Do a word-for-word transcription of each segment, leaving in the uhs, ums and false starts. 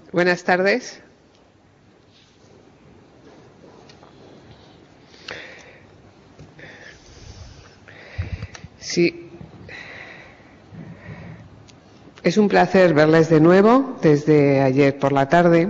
Buenas tardes. Sí. Es un placer verles de nuevo desde ayer por la tarde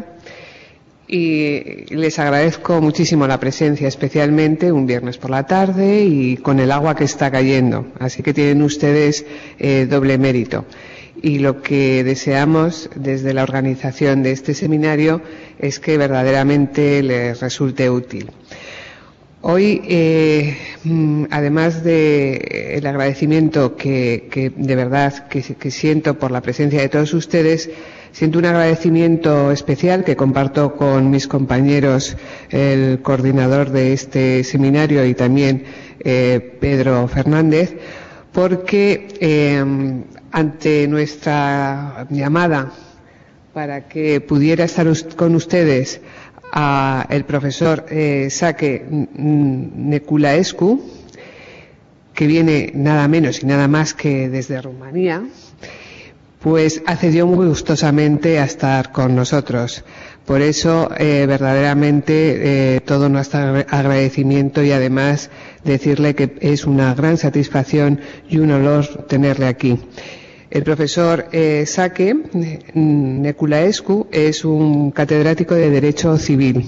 y les agradezco muchísimo la presencia, especialmente un viernes por la tarde y con el agua que está cayendo. Así que tienen ustedes eh, doble mérito. Y lo que deseamos desde la organización de este seminario es que verdaderamente les resulte útil. Hoy, eh, además del agradecimiento que, que de verdad que, que siento por la presencia de todos ustedes, siento un agradecimiento especial que comparto con mis compañeros, el coordinador de este seminario y también eh, Pedro Fernández, porque eh, ante nuestra llamada para que pudiera estar con ustedes a el profesor eh, Sake Neculaescu, que viene nada menos y nada más que desde Rumanía, pues accedió muy gustosamente a estar con nosotros. Por eso, eh, verdaderamente, eh, todo nuestro agradecimiento y además decirle que es una gran satisfacción y un honor tenerle aquí. El profesor eh, Sake Neculaescu es un catedrático de Derecho Civil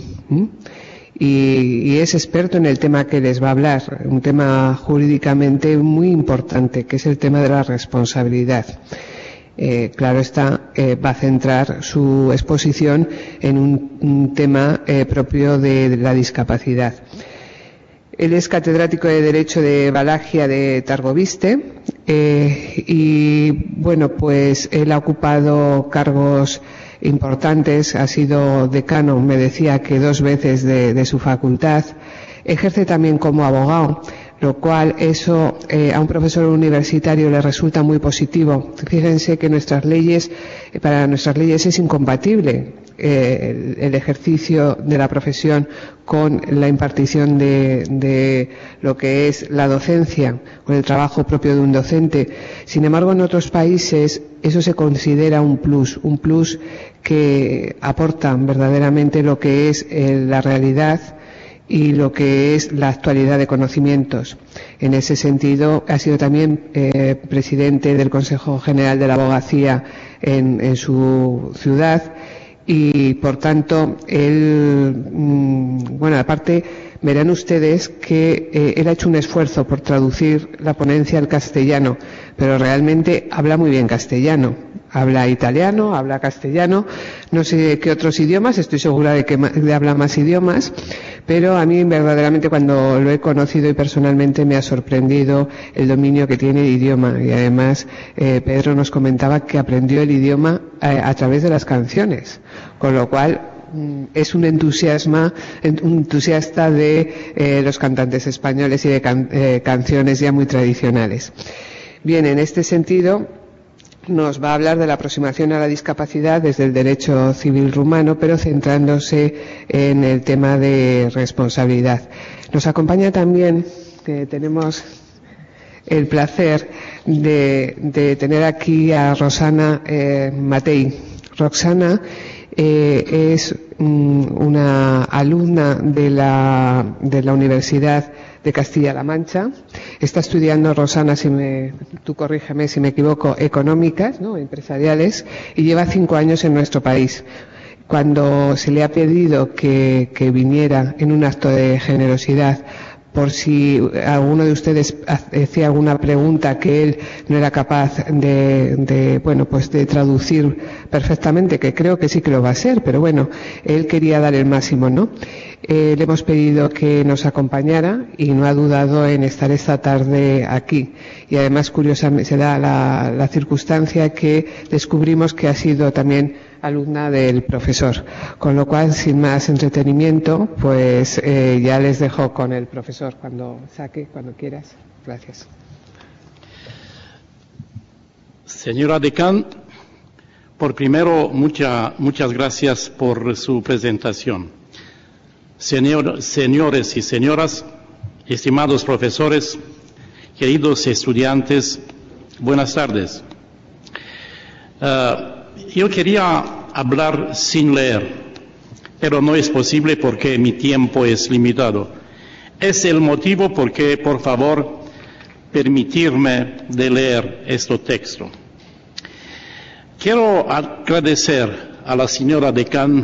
y, y es experto en el tema que les va a hablar, un tema jurídicamente muy importante, que es el tema de la responsabilidad. Eh, claro está, eh, va a centrar su exposición en un, un tema eh, propio de, de la discapacidad. Él es catedrático de Derecho de Valagia de Targoviste eh, y, bueno, pues él ha ocupado cargos importantes, ha sido decano, me decía que dos veces de, de su facultad, ejerce también como abogado, lo cual eso eh, a un profesor universitario le resulta muy positivo. Fíjense que nuestras leyes, eh, para nuestras leyes es incompatible eh, el, el ejercicio de la profesión con la impartición de, de lo que es la docencia, con el trabajo propio de un docente. Sin embargo, en otros países eso se considera un plus, un plus que aporta verdaderamente lo que es eh, la realidad y lo que es la actualidad de conocimientos. En ese sentido, ha sido también eh, presidente del Consejo General de la Abogacía en, en su ciudad y, por tanto, él, mmm, bueno, aparte, verán ustedes que eh, él ha hecho un esfuerzo por traducir la ponencia al castellano, pero realmente habla muy bien castellano. Habla italiano, habla castellano, no sé qué otros idiomas, estoy segura de que de habla más idiomas, pero a mí verdaderamente cuando lo he conocido y personalmente me ha sorprendido el dominio que tiene el idioma y además eh, Pedro nos comentaba que aprendió el idioma a, a través de las canciones, con lo cual es un entusiasma, un entusiasta de eh, los cantantes españoles y de can, eh, canciones ya muy tradicionales. Bien, en este sentido nos va a hablar de la aproximación a la discapacidad desde el derecho civil rumano, pero centrándose en el tema de responsabilidad. Nos acompaña también, que tenemos el placer de, de tener aquí a Rosana eh, Matei. Roxana eh, es um, una alumna de la, de la Universidad de Castilla-La Mancha. Está estudiando, Rosana, si me, tú corrígeme si me equivoco, económicas, ¿no?, empresariales, y lleva cinco años en nuestro país. Cuando se le ha pedido que, que viniera en un acto de generosidad, por si alguno de ustedes hacía alguna pregunta que él no era capaz de, de, bueno, pues de traducir perfectamente, que creo que sí que lo va a ser, pero bueno, él quería dar el máximo, ¿no? Eh, le hemos pedido que nos acompañara y no ha dudado en estar esta tarde aquí. Y además, curiosamente, se da la, la circunstancia que descubrimos que ha sido también alumna del profesor. Con lo cual, sin más entretenimiento, pues eh, ya les dejo con el profesor cuando saque, cuando quieras. Gracias. Señora Decán, por primero, mucha, muchas gracias por su presentación. Señor, señores y señoras, estimados profesores, queridos estudiantes, buenas tardes. Uh, yo quería hablar sin leer, pero no es posible porque mi tiempo es limitado. Es el motivo por que, por favor, permitirme de leer este texto. Quiero agradecer a la señora decán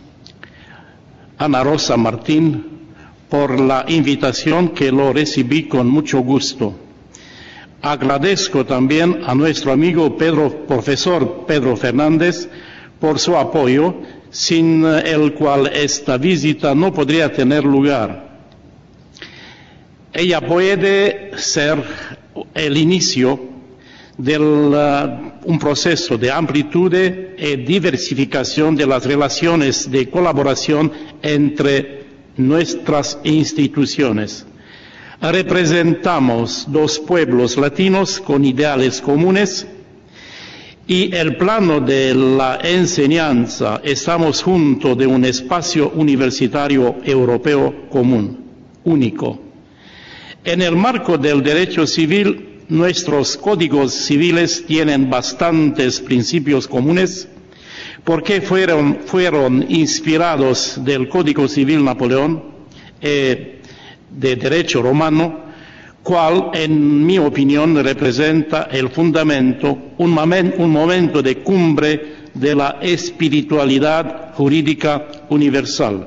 Ana Rosa Martín por la invitación, que lo recibí con mucho gusto. Agradezco también a nuestro amigo Pedro, profesor Pedro Fernández, por su apoyo, sin el cual esta visita no podría tener lugar. Ella puede ser el inicio de uh, un proceso de amplitud y diversificación de las relaciones de colaboración entre nuestras instituciones. Representamos dos pueblos latinos con ideales comunes y el plano de la enseñanza estamos junto de un espacio universitario europeo común, único. En el marco del derecho civil, nuestros códigos civiles tienen bastantes principios comunes porque fueron, fueron inspirados del Código Civil Napoleón eh, de derecho romano, cual, en mi opinión, representa el fundamento, un, momen, un momento de cumbre de la espiritualidad jurídica universal.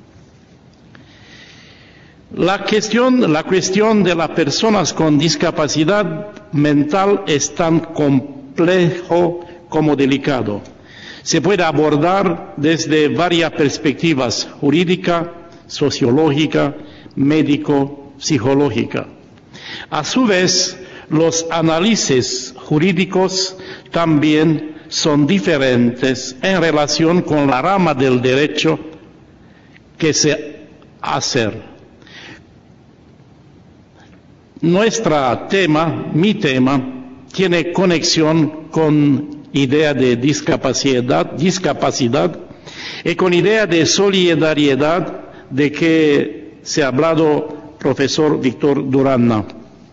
La cuestión, la cuestión de las personas con discapacidad mental es tan complejo como delicado. Se puede abordar desde varias perspectivas: jurídica, sociológica, médico, psicológica. A su vez, los análisis jurídicos también son diferentes en relación con la rama del derecho que se hace. Nuestro tema, mi tema, tiene conexión con idea de discapacidad, discapacidad y con idea de solidaridad de que se ha hablado profesor Víctor Durán.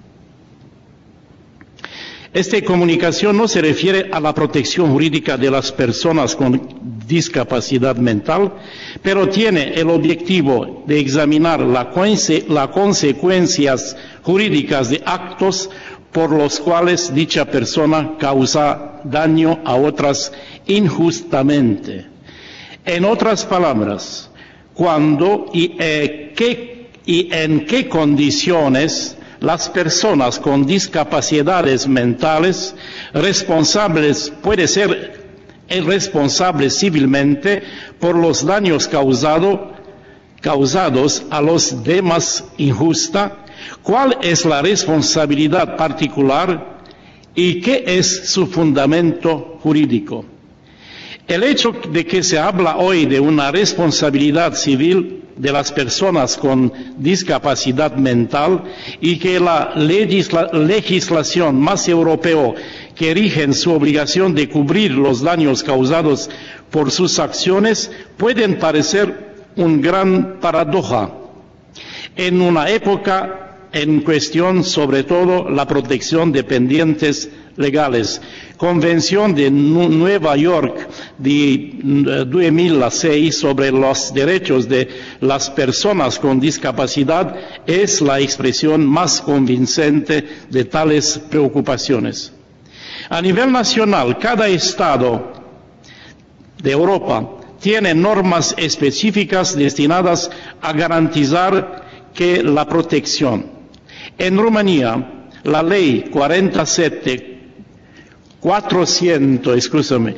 Esta comunicación no se refiere a la protección jurídica de las personas con discapacidad mental, pero tiene el objetivo de examinar las la consecuencias jurídicas de actos por los cuales dicha persona causa daño a otras injustamente. En otras palabras, cuándo y, eh, qué, y en qué condiciones las personas con discapacidades mentales responsables pueden ser responsables civilmente por los daños causado, causados a los demás injusta, cuál es la responsabilidad particular y qué es su fundamento jurídico. El hecho de que se habla hoy de una responsabilidad civil de las personas con discapacidad mental y que la legisla, legislación más europea que rige su obligación de cubrir los daños causados por sus acciones pueden parecer una gran paradoja en una época en cuestión sobre todo la protección de pendientes legales. Convención de Nueva York de dos mil seis sobre los derechos de las personas con discapacidad es la expresión más convincente de tales preocupaciones. A nivel nacional, cada estado de Europa tiene normas específicas destinadas a garantizar que la protección. En Rumanía, la ley cuarenta y siete cuatrocientos, escúchame,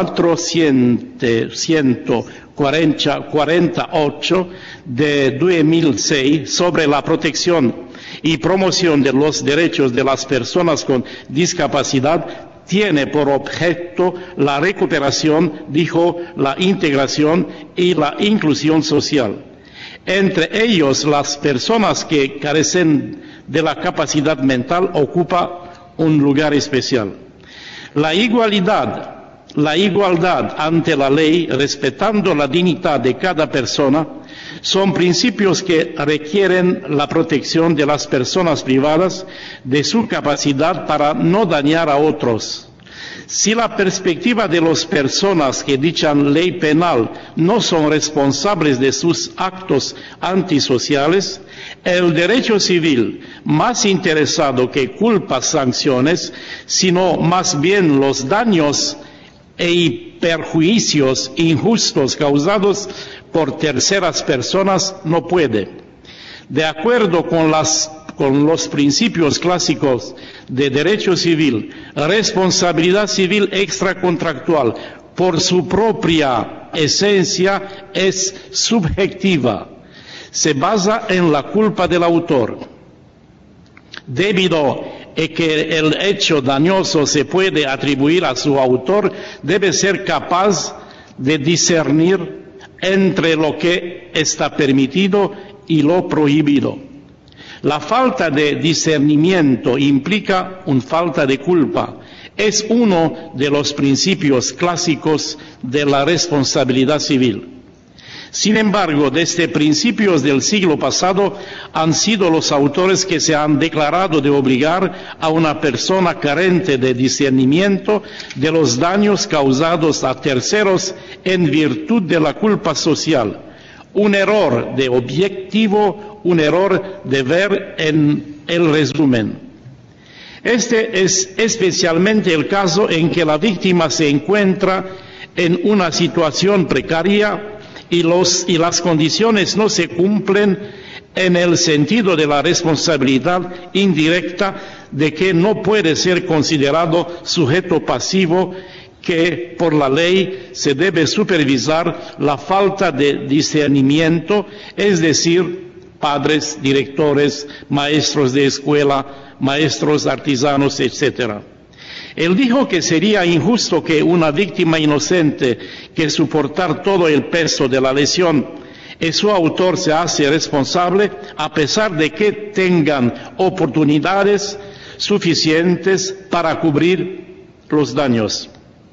cuatrocientos cuarenta y ocho de dos mil seis sobre la protección y promoción de los derechos de las personas con discapacidad tiene por objeto la recuperación, dijo, la integración y la inclusión social. Entre ellos, las personas que carecen de la capacidad mental ocupan un lugar especial. La igualdad, la igualdad ante la ley, respetando la dignidad de cada persona, son principios que requieren la protección de las personas privadas de su capacidad para no dañar a otros. Si la perspectiva de las personas que dicha ley penal no son responsables de sus actos antisociales, el derecho civil, más interesado que culpas, sanciones, sino más bien los daños e perjuicios injustos causados por terceras personas, no puede. De acuerdo con las con los principios clásicos de derecho civil, responsabilidad civil extracontractual por su propia esencia es subjetiva. Se basa en la culpa del autor. Debido a que el hecho dañoso se puede atribuir a su autor, debe ser capaz de discernir entre lo que está permitido y lo prohibido. La falta de discernimiento implica una falta de culpa. Es uno de los principios clásicos de la responsabilidad civil. Sin embargo, desde principios del siglo pasado han sido los autores que se han declarado de obligar a una persona carente de discernimiento de los daños causados a terceros en virtud de la culpa social. Un error de objetivo, un error de ver en el resumen. Este es especialmente el caso en que la víctima se encuentra en una situación precaria y, los, y las condiciones no se cumplen en el sentido de la responsabilidad indirecta de que no puede ser considerado sujeto pasivo, que por la ley se debe supervisar la falta de discernimiento, es decir, padres, directores, maestros de escuela, maestros artesanos, etcétera. Él dijo que sería injusto que una víctima inocente que soportar todo el peso de la lesión y su autor se hace responsable a pesar de que tengan oportunidades suficientes para cubrir los daños.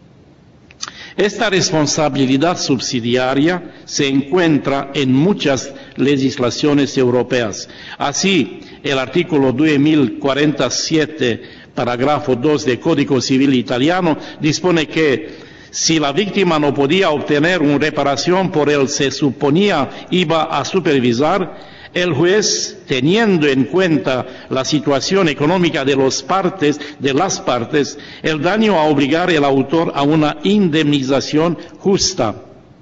Esta responsabilidad subsidiaria se encuentra en muchas legislaciones europeas. Así, el artículo dos mil cuarenta y siete, parágrafo dos del Código Civil italiano, dispone que si la víctima no podía obtener una reparación por él se suponía iba a supervisar, el juez, teniendo en cuenta la situación económica de, los partes, de las partes, el daño a obligar al autor a una indemnización justa.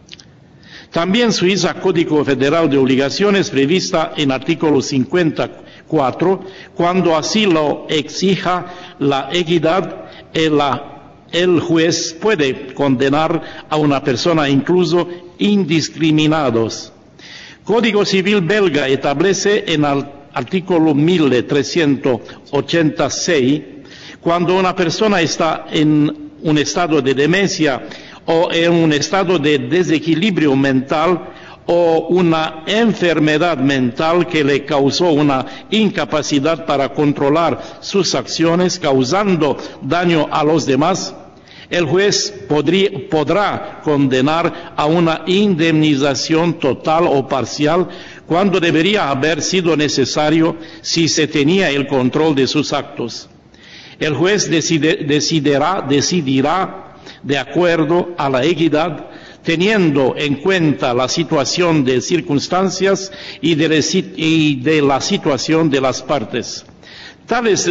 También Suiza Código Federal de Obligaciones prevista en artículo cincuenta y cuatro, cuando así lo exija la equidad, el, el juez puede condenar a una persona incluso indiscriminados. Código Civil belga establece en el artículo mil trescientos ochenta y seis, cuando una persona está en un estado de demencia o en un estado de desequilibrio mental o una enfermedad mental que le causó una incapacidad para controlar sus acciones, causando daño a los demás, el juez podría, podrá condenar a una indemnización total o parcial cuando debería haber sido necesario si se tenía el control de sus actos. El juez decide, decidirá, decidirá de acuerdo a la equidad, teniendo en cuenta la situación de circunstancias y de, y de la situación de las partes. Tales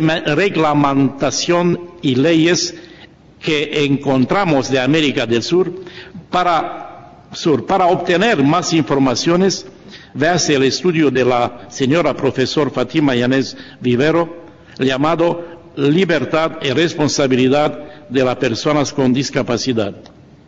reglamentación y leyes que encontramos de América del Sur, para, sur, para obtener más informaciones, véase el estudio de la señora profesor Fátima Yáñez Vivero, llamado Libertad y Responsabilidad de las Personas con Discapacidad.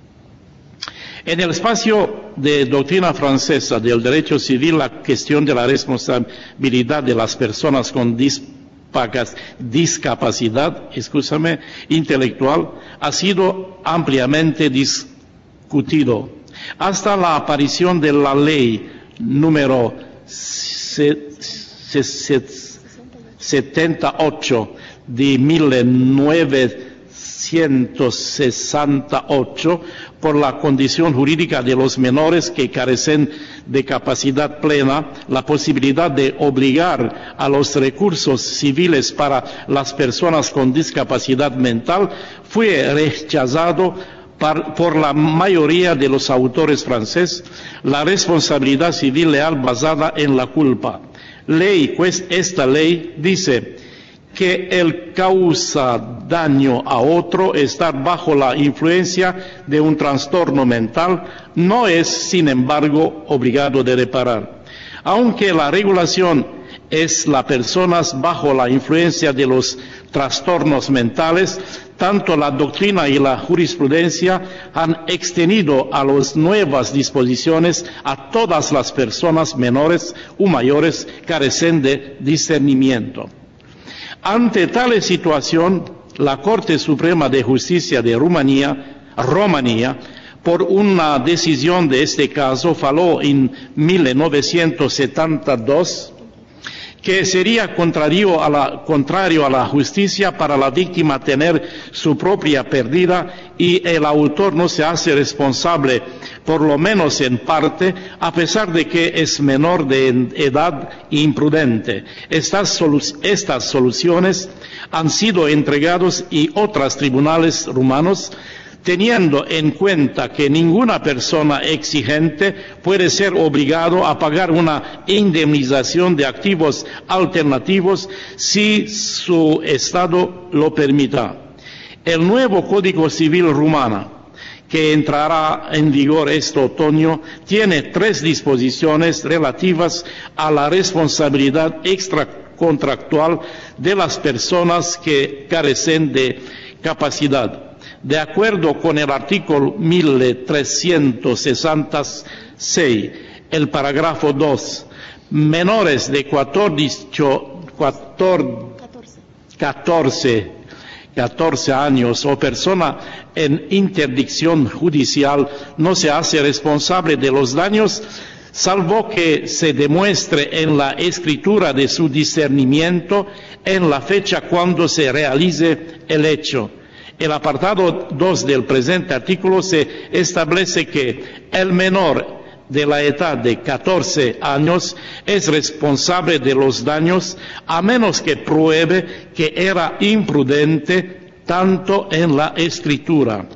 En el espacio de doctrina francesa del derecho civil, la cuestión de la responsabilidad de las personas con discapacidad discapacidad, escúchame, intelectual, ha sido ampliamente discutido. Hasta la aparición de la ley número setenta y ocho de mil novecientos ciento sesenta y ocho por la condición jurídica de los menores que carecen de capacidad plena, la posibilidad de obligar a los recursos civiles para las personas con discapacidad mental fue rechazado por la mayoría de los autores franceses, la responsabilidad civil leal basada en la culpa. Ley, pues esta ley dice que el causa daño a otro, estar bajo la influencia de un trastorno mental, no es, sin embargo, obligado de reparar. Aunque la regulación es las personas bajo la influencia de los trastornos mentales, tanto la doctrina y la jurisprudencia han extendido a las nuevas disposiciones a todas las personas menores o mayores que carecen de discernimiento. Ante tal situación, la Corte Suprema de Justicia de Rumanía, Rumanía, por una decisión de este caso, faló en mil novecientos setenta y dos que sería contrario a, la, contrario a la justicia para la víctima tener su propia pérdida y el autor no se hace responsable, por lo menos en parte, a pesar de que es menor de edad e imprudente. Estas, solu estas soluciones han sido entregadas y otros tribunales rumanos, teniendo en cuenta que ninguna persona exigente puede ser obligado a pagar una indemnización de activos alternativos si su estado lo permita. El nuevo Código Civil rumano, que entrará en vigor este otoño, tiene tres disposiciones relativas a la responsabilidad extracontractual de las personas que carecen de capacidad. De acuerdo con el artículo mil trescientos sesenta y seis, el parágrafo dos, menores de catorce, catorce años o persona en interdicción judicial no se hace responsable de los daños, salvo que se demuestre en la escritura de su discernimiento en la fecha cuando se realice el hecho. El apartado dos del presente artículo se establece que el menor de la edad de catorce años es responsable de los daños a menos que pruebe que era imprudente tanto en la escritura.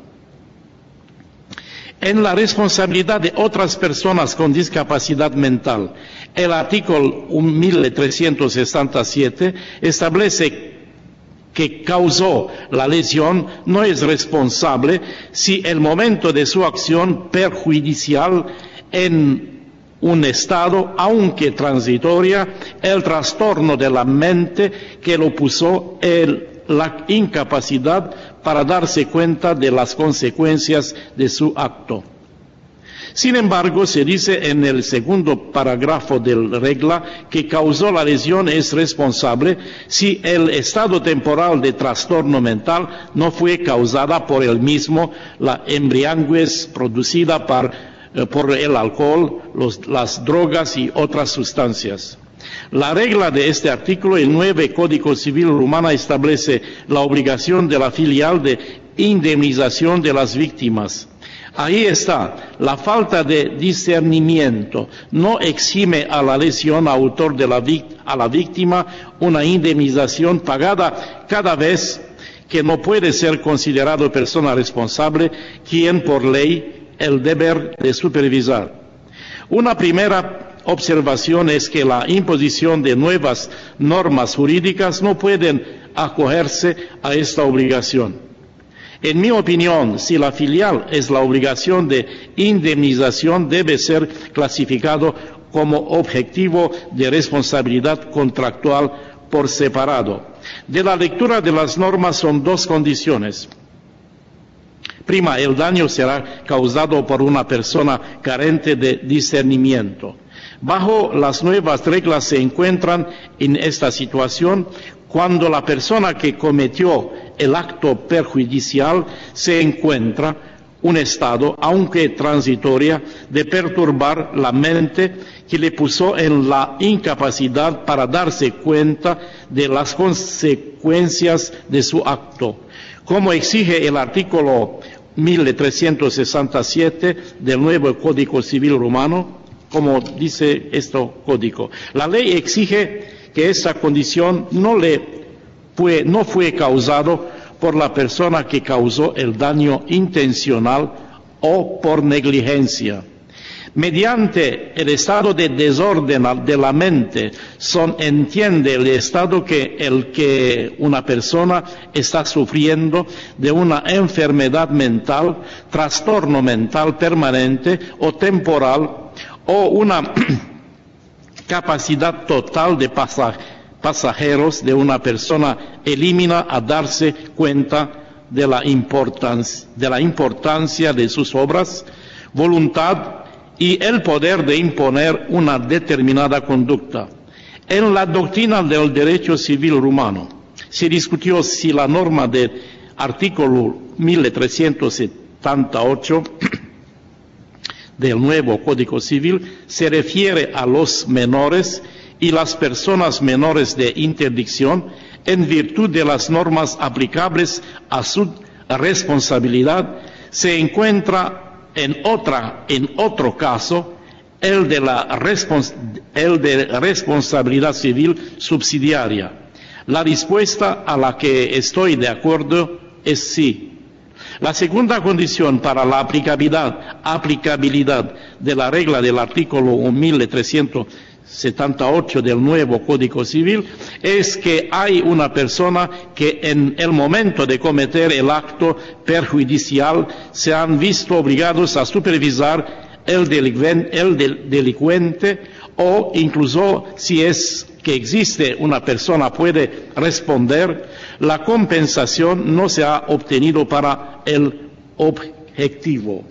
En la responsabilidad de otras personas con discapacidad mental, el artículo mil trescientos sesenta y siete establece que causó la lesión no es responsable si el momento de su acción perjudicial en un estado, aunque transitoria, el trastorno de la mente que lo puso en la incapacidad para darse cuenta de las consecuencias de su acto. Sin embargo, se dice en el segundo parágrafo de la regla que causó la lesión es responsable si el estado temporal de trastorno mental no fue causada por el mismo, la embriaguez producida por, eh, por el alcohol, los, las drogas y otras sustancias. La regla de este artículo, el nuevo Código Civil rumano, establece la obligación de la filial de indemnización de las víctimas. Ahí está, la falta de discernimiento no exime a la lesión autor de la a la víctima una indemnización pagada cada vez que no puede ser considerado persona responsable, quien por ley el deber de supervisar. Una primera observación es que la imposición de nuevas normas jurídicas no pueden acogerse a esta obligación. En mi opinión, si la filial es la obligación de indemnización, debe ser clasificado como objetivo de responsabilidad contractual por separado. De la lectura de las normas son dos condiciones. Prima, el daño será causado por una persona carente de discernimiento. Bajo las nuevas reglas se encuentran en esta situación cuando la persona que cometió el acto perjudicial se encuentra un estado, aunque transitoria, de perturbar la mente que le puso en la incapacidad para darse cuenta de las consecuencias de su acto. como exige el artículo mil trescientos sesenta y siete del nuevo Código Civil Romano, como dice este código. La ley exige que esta condición no, le fue, no fue causado por la persona que causó el daño intencional o por negligencia. Mediante el estado de desorden de la mente, son, entiende el estado que el que una persona está sufriendo de una enfermedad mental, trastorno mental permanente o temporal, o una capacidad total de pasajeros de una persona elimina a darse cuenta de la importancia de, la importancia de sus obras, voluntad y el poder de imponer una determinada conducta. En la doctrina del derecho civil romano se discutió si la norma del artículo mil trescientos setenta y ocho del nuevo Código Civil se refiere a los menores y las personas menores de interdicción en virtud de las normas aplicables a su responsabilidad. Se encuentra en otra, en otro caso, el de la respons- el de responsabilidad civil subsidiaria. La respuesta a la que estoy de acuerdo es sí. La segunda condición para la aplicabilidad, aplicabilidad de la regla del artículo mil trescientos setenta y ocho del nuevo Código Civil es que hay una persona que en el momento de cometer el acto perjudicial se han visto obligados a supervisar el delincuente, el del delincuente o incluso si es que existe una persona puede responder, la compensación no se ha obtenido para el objetivo.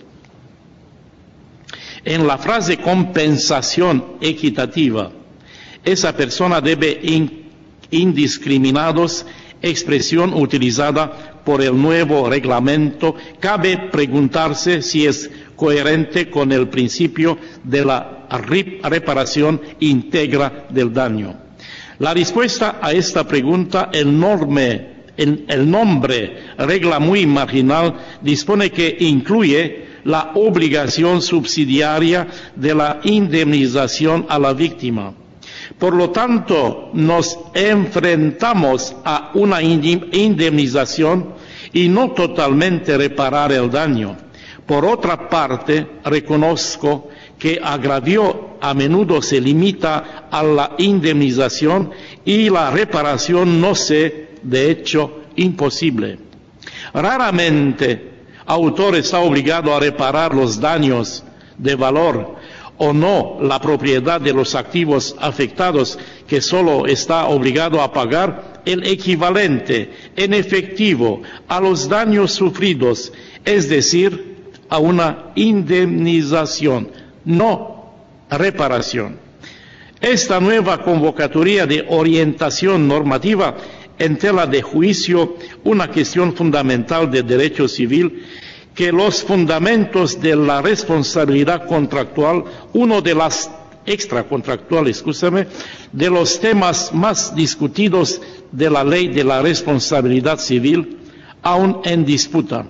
En la frase compensación equitativa, esa persona debe in, indiscriminados, expresión utilizada por el nuevo reglamento, cabe preguntarse si es coherente con el principio de la reparación íntegra del daño. La respuesta a esta pregunta, el, norme, el, el nombre regla muy marginal, dispone que incluye la obligación subsidiaria de la indemnización a la víctima. Por lo tanto, nos enfrentamos a una indemnización y no totalmente reparar el daño. Por otra parte, reconozco que agravio a menudo se limita a la indemnización y la reparación no se, de hecho, imposible. Raramente autor está obligado a reparar los daños de valor o no la propiedad de los activos afectados, que solo está obligado a pagar el equivalente en efectivo a los daños sufridos, es decir, a una indemnización, no reparación. Esta nueva convocatoria de orientación normativa en tela de juicio una cuestión fundamental de derecho civil, que los fundamentos de la responsabilidad contractual, uno de las extracontractuales, escúchame, de los temas más discutidos de la ley de la responsabilidad civil, aún en disputa.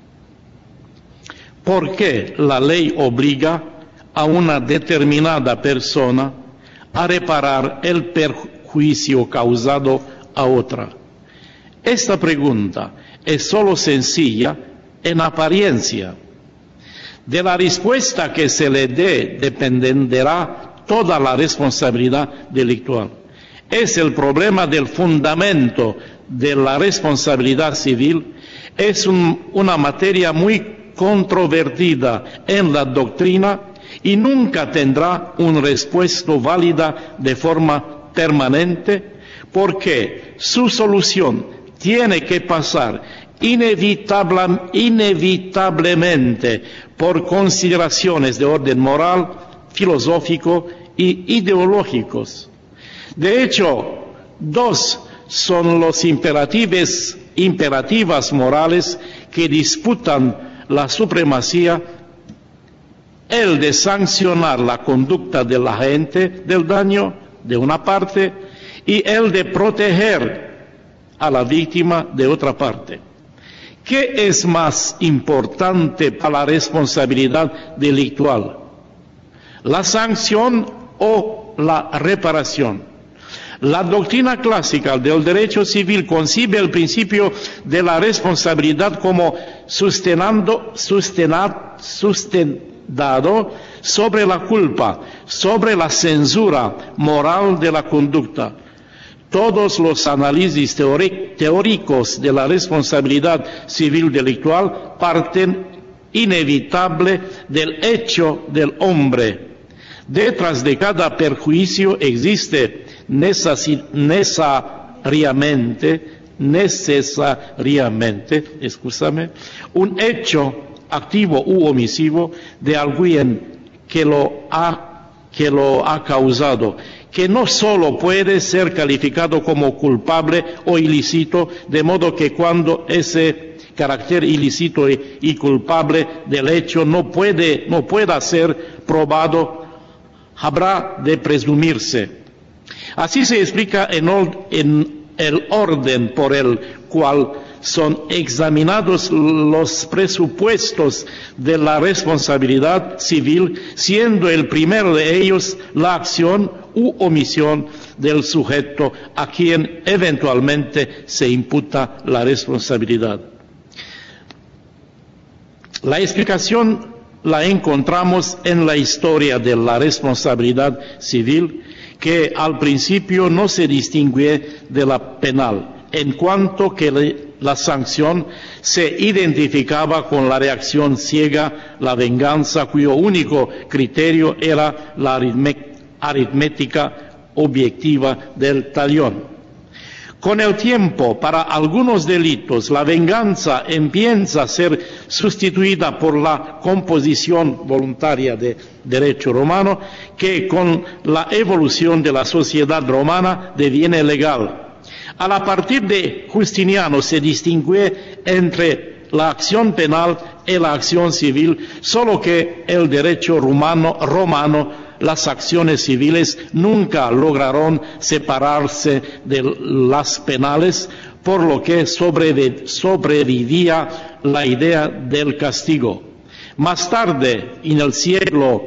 ¿Por qué la ley obliga a una determinada persona a reparar el perjuicio causado a otra? Esta pregunta es solo sencilla en apariencia. De la respuesta que se le dé dependerá toda la responsabilidad delictual. Es el problema del fundamento de la responsabilidad civil. Es un, una materia muy controvertida en la doctrina y nunca tendrá una respuesta válida de forma permanente, porque su solución tiene que pasar Inevitable, inevitablemente por consideraciones de orden moral, filosófico y ideológicos. De hecho, dos son los imperativos, imperativas morales que disputan la supremacía: el de sancionar la conducta del agente del daño, de una parte, y el de proteger a la víctima, de otra parte. ¿Qué es más importante para la responsabilidad delictual? ¿La sanción o la reparación? La doctrina clásica del derecho civil concibe el principio de la responsabilidad como sustenando, sustenad, sustentado sobre la culpa, sobre la censura moral de la conducta. Todos los análisis teóricos de la responsabilidad civil delictual parten inevitable del hecho del hombre. Detrás de cada perjuicio existe necesariamente, necesariamente, excúsame, un hecho activo u omisivo de alguien que lo ha, que lo ha causado, que no solo puede ser calificado como culpable o ilícito, de modo que cuando ese carácter ilícito y, y culpable del hecho no puede, no pueda ser probado, habrá de presumirse. Así se explica en, en el orden por el cual son examinados los presupuestos de la responsabilidad civil, siendo el primero de ellos la acción u omisión del sujeto a quien eventualmente se imputa la responsabilidad. La explicación la encontramos en la historia de la responsabilidad civil, que al principio no se distingue de la penal, en cuanto que la sanción se identificaba con la reacción ciega, la venganza, cuyo único criterio era la aritmética objetiva del talión. Con el tiempo, para algunos delitos, la venganza empieza a ser sustituida por la composición voluntaria de derecho romano, que con la evolución de la sociedad romana deviene legal. A partir de Justiniano se distingue entre la acción penal y la acción civil, solo que el derecho romano, romano las acciones civiles nunca lograron separarse de las penales, por lo que sobrevivía la idea del castigo. Más tarde, en el siglo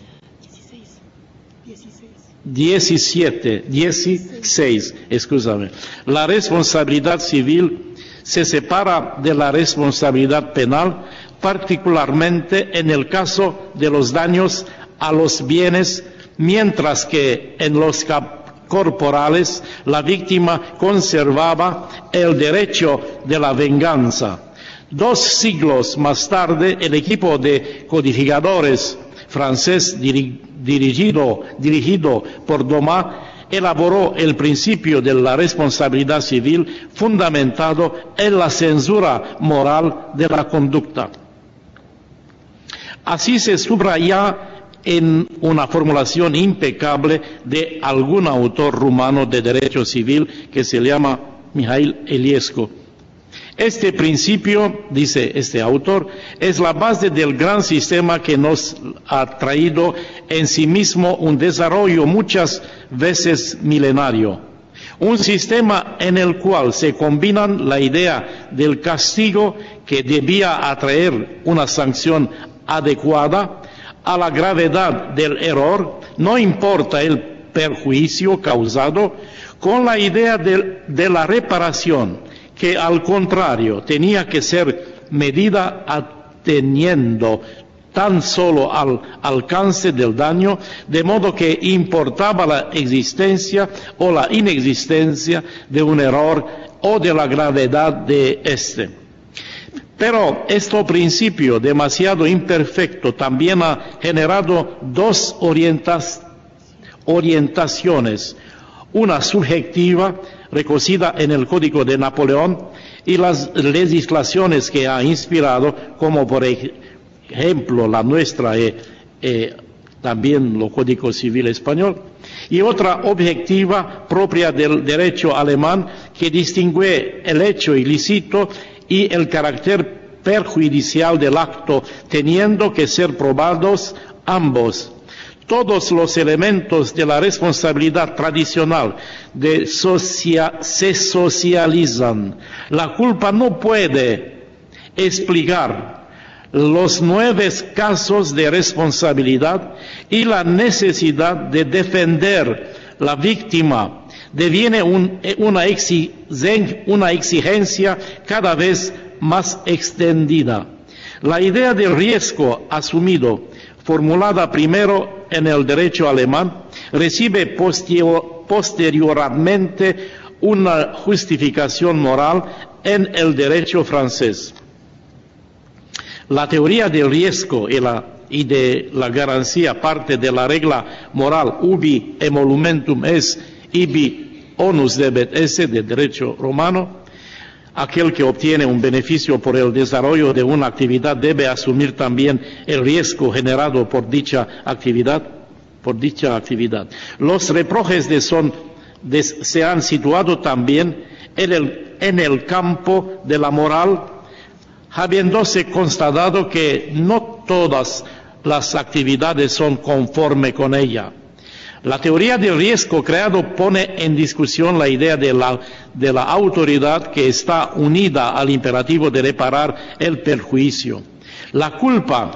diecisiete, dieciséis, excúsame, la responsabilidad civil se separa de la responsabilidad penal, particularmente en el caso de los daños a los bienes, mientras que en los corporales la víctima conservaba el derecho de la venganza. Dos siglos más tarde, el equipo de codificadores francés dirigido, dirigido por Dumas elaboró el principio de la responsabilidad civil fundamentado en la censura moral de la conducta. Así se subraya en una formulación impecable de algún autor rumano de derecho civil que se llama Mihail Iliescu. Este principio, dice este autor, es la base del gran sistema que nos ha traído en sí mismo un desarrollo muchas veces milenario. Un sistema en el cual se combinan la idea del castigo que debía atraer una sanción adecuada a la gravedad del error, no importa el perjuicio causado, con la idea de, de la reparación, que al contrario tenía que ser medida atendiendo tan solo al alcance del daño, de modo que importaba la existencia o la inexistencia de un error o de la gravedad de éste. Pero este principio demasiado imperfecto también ha generado dos orientas, orientaciones, una subjetiva recogida en el Código de Napoleón y las legislaciones que ha inspirado, como por ejemplo la nuestra y eh, también el Código Civil Español, y otra objetiva propia del derecho alemán que distingue el hecho ilícito y el carácter perjudicial del acto, teniendo que ser probados ambos. Todos los elementos de la responsabilidad tradicional de socia- se socializan. La culpa no puede explicar los nueve casos de responsabilidad y la necesidad de defender la víctima deviene un, una, exigen, una exigencia cada vez más extendida. La idea del riesgo asumido, formulada primero en el derecho alemán, recibe posterior, posteriormente una justificación moral en el derecho francés. La teoría del riesgo y, la, y de la garantía parte de la regla moral ubi emolumentum es ibi onus debet esse de derecho romano. Aquel que obtiene un beneficio por el desarrollo de una actividad debe asumir también el riesgo generado por dicha actividad. Por dicha actividad. Los reproches de son de, se han situado también en el, en el campo de la moral, habiéndose constatado que no todas las actividades son conforme con ella. La teoría del riesgo creado pone en discusión la idea de la, de la autoridad que está unida al imperativo de reparar el perjuicio. La culpa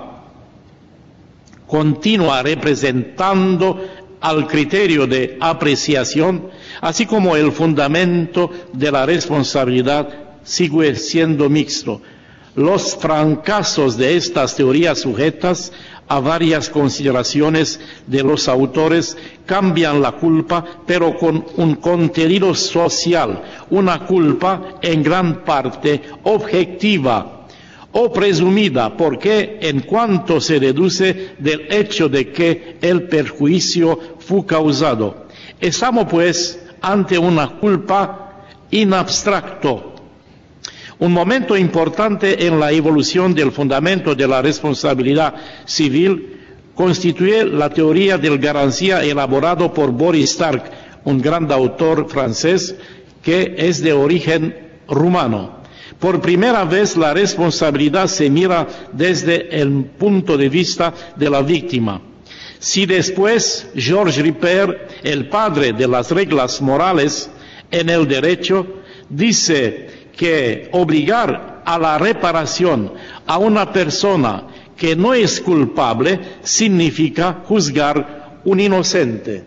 continúa representando al criterio de apreciación, así como el fundamento de la responsabilidad sigue siendo mixto. Los fracasos de estas teorías sujetas a varias consideraciones de los autores cambian la culpa, pero con un contenido social, una culpa en gran parte objetiva o presumida, porque en cuanto se deduce del hecho de que el perjuicio fue causado. Estamos pues ante una culpa in abstracto. Un momento importante en la evolución del fundamento de la responsabilidad civil constituye la teoría de la garantía elaborado por Boris Stark, un gran autor francés que es de origen rumano. Por primera vez la responsabilidad se mira desde el punto de vista de la víctima. Si después Georges Ripert, el padre de las reglas morales en el derecho, dice que obligar a la reparación a una persona que no es culpable significa juzgar un inocente.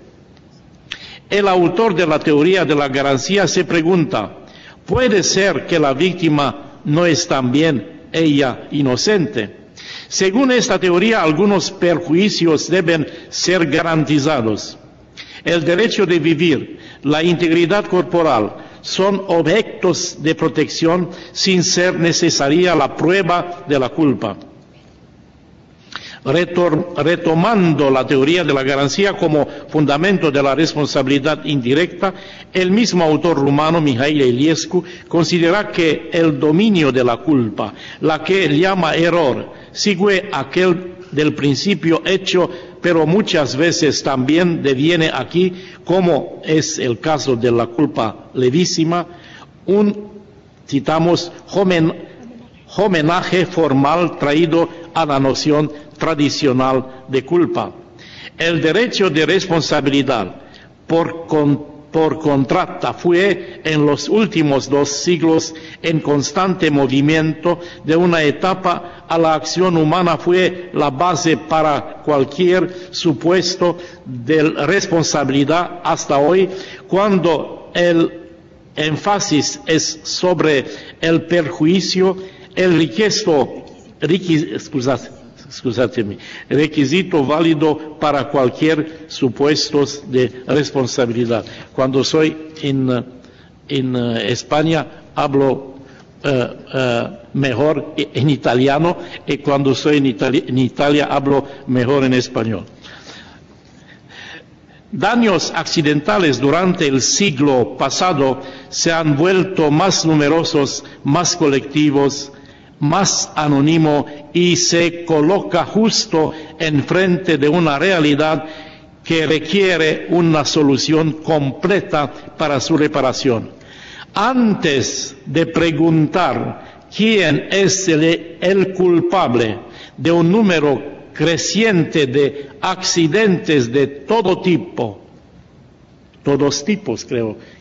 El autor de la teoría de la garantía se pregunta, ¿puede ser que la víctima no es también ella inocente? Según esta teoría, algunos perjuicios deben ser garantizados. El derecho de vivir, la integridad corporal, son objetos de protección sin ser necesaria la prueba de la culpa. Retomando la teoría de la garantía como fundamento de la responsabilidad indirecta, el mismo autor rumano, Mihail Iliescu, considera que el dominio de la culpa, la que él llama error, sigue aquel del principio hecho, pero muchas veces también deviene aquí, como es el caso de la culpa levísima, un, citamos, homen, homenaje formal traído a la noción tradicional de culpa. El derecho de responsabilidad por, con, por contrata fue en los últimos dos siglos en constante movimiento. De una etapa a la acción humana fue la base para cualquier supuesto de responsabilidad hasta hoy, cuando el énfasis es sobre el perjuicio, el requisito, excusad, Scusatemi, requisito válido para cualquier supuesto de responsabilidad. Cuando soy en, en uh, España hablo uh, uh, mejor en italiano, y cuando soy en, Itali- en Italia hablo mejor en español. Daños accidentales durante el siglo pasado se han vuelto más numerosos, más colectivos, más anónimo, y se coloca justo enfrente de una realidad que requiere una solución completa para su reparación. Antes de preguntar quién es el, el culpable de un número creciente de accidentes de todo tipo, todos tipos creo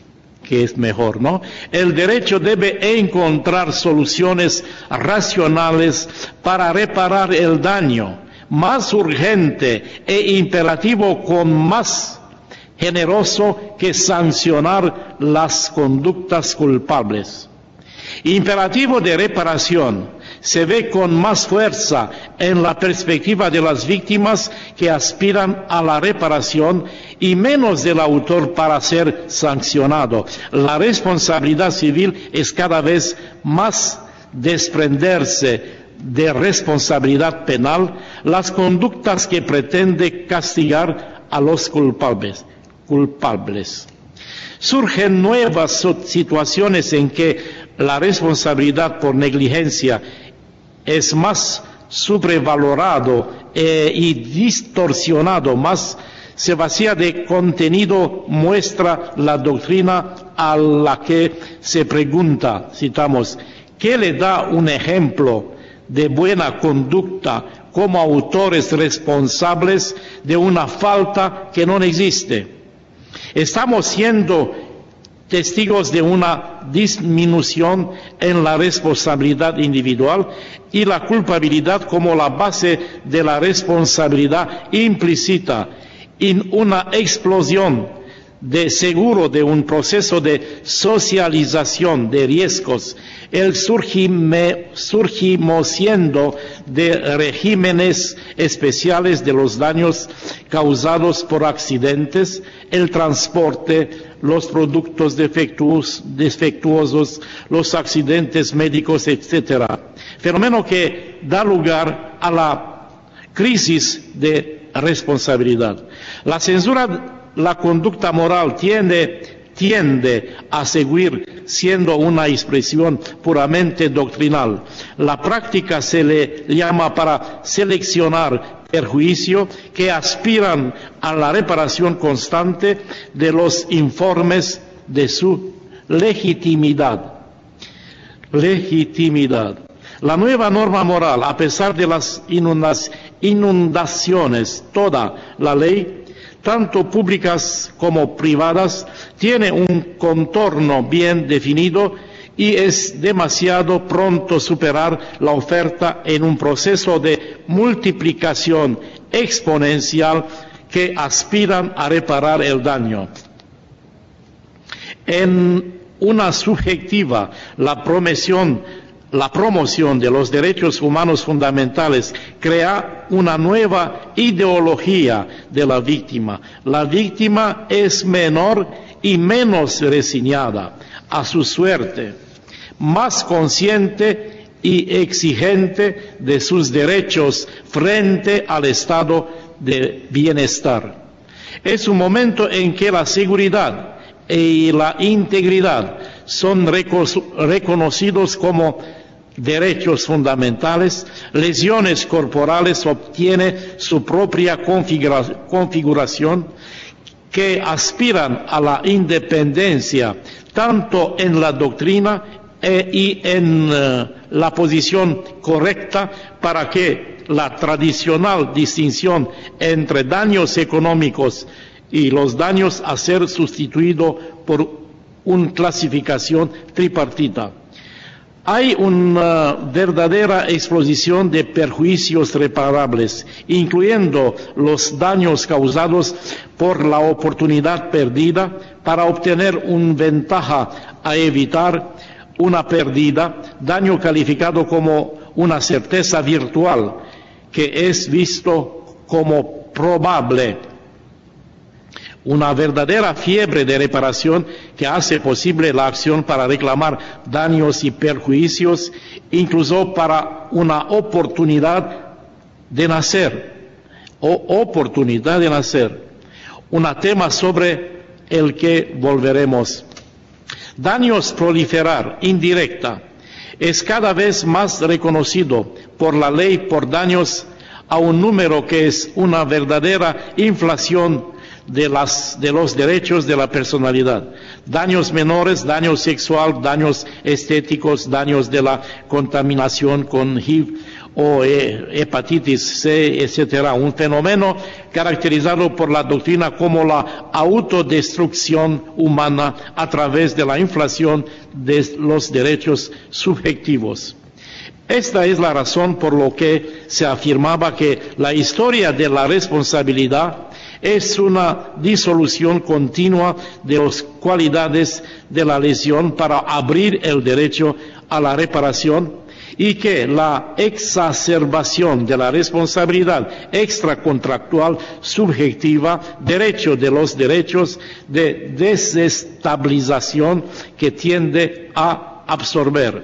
que es mejor, ¿no? El derecho debe encontrar soluciones racionales para reparar el daño, más urgente e imperativo con más generoso que sancionar las conductas culpables. Imperativo de reparación se ve con más fuerza en la perspectiva de las víctimas que aspiran a la reparación y menos del autor para ser sancionado. La responsabilidad civil es cada vez más desprenderse de responsabilidad penal las conductas que pretende castigar a los culpables. culpables. Surgen nuevas situaciones en que la responsabilidad por negligencia es más sobrevalorado eh, y distorsionado, más se vacía de contenido, muestra la doctrina a la que se pregunta, citamos, ¿qué le da un ejemplo de buena conducta como autores responsables de una falta que no existe? Estamos siendo testigos de una disminución en la responsabilidad individual y la culpabilidad como la base de la responsabilidad implícita, en una explosión de seguro de un proceso de socialización de riesgos, el surgimiento de regímenes especiales de los daños causados por accidentes, el transporte, los productos defectuos, defectuosos, los accidentes médicos, etcétera. Fenómeno que da lugar a la crisis de responsabilidad. La censura, la conducta moral tiende, tiende a seguir siendo una expresión puramente doctrinal. La práctica se le llama para seleccionar perjuicio que aspiran a la reparación constante de los informes de su legitimidad. Legitimidad. La nueva norma moral, a pesar de las inundaciones, toda la ley, tanto públicas como privadas, tiene un contorno bien definido y es demasiado pronto superar la oferta en un proceso de multiplicación exponencial que aspiran a reparar el daño. En una subjetiva, la promoción La promoción de los derechos humanos fundamentales crea una nueva ideología de la víctima. La víctima es menor y menos resignada a su suerte, más consciente y exigente de sus derechos frente al estado de bienestar. Es un momento en que la seguridad y la integridad son reconocidos como derechos fundamentales, lesiones corporales obtiene su propia configura, configuración, que aspiran a la independencia tanto en la doctrina eh, y en uh, la posición correcta para que la tradicional distinción entre daños económicos y los daños a ser sustituido por una clasificación tripartita. Hay una verdadera exposición de perjuicios reparables, incluyendo los daños causados por la oportunidad perdida para obtener una ventaja a evitar una pérdida, daño calificado como una certeza virtual que es visto como probable. Una verdadera fiebre de reparación que hace posible la acción para reclamar daños y perjuicios, incluso para una oportunidad de nacer, o oportunidad de nacer. Un tema sobre el que volveremos. Daños proliferar, indirecta, es cada vez más reconocido por la ley por daños a un número que es una verdadera inflación de, las, de los derechos de la personalidad. Daños menores, daño sexual, daños estéticos, daños de la contaminación con H I V o hepatitis C, etcétera. Un fenómeno caracterizado por la doctrina como la autodestrucción humana a través de la inflación de los derechos subjetivos. Esta es la razón por la que se afirmaba que la historia de la responsabilidad es una disolución continua de las cualidades de la lesión para abrir el derecho a la reparación, y que la exacerbación de la responsabilidad extracontractual subjetiva, derecho de los derechos de desestabilización que tiende a absorber.